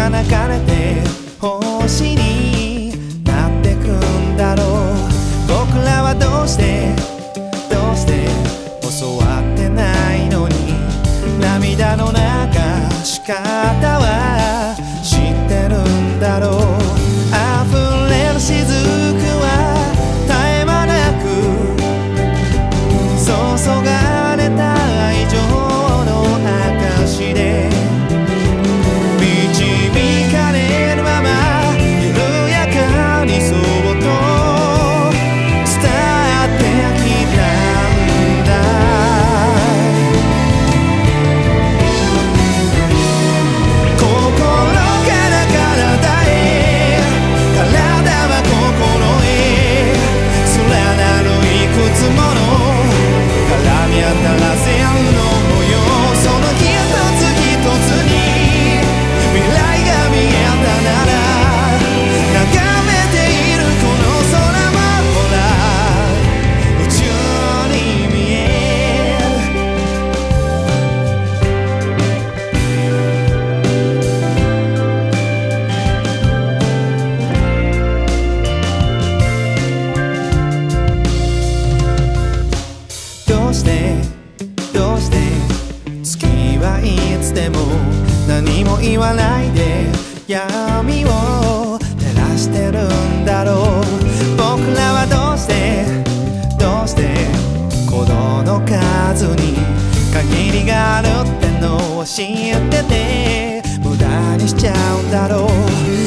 が流れて星になってくんだろう。僕らはどうして教わってないのに、涙の流し方は知ってるんだろう。溢れる雫は絶え間なく注がれた愛情の証で、導かれるまま緩やかにそっと伝ってきたんだ。心から体へ、体は心へ、連なるいくつもの絡み合ったらせ合うの模様。その一つ一つに未来が見えたなら、眺めているこの空もほら宇宙に見えどうして月はいつでも何も言わないで闇を照らしてるんだろう。僕らはどうして鼓動の数に限りがあるってのを知ってて無駄にしちゃうんだろう。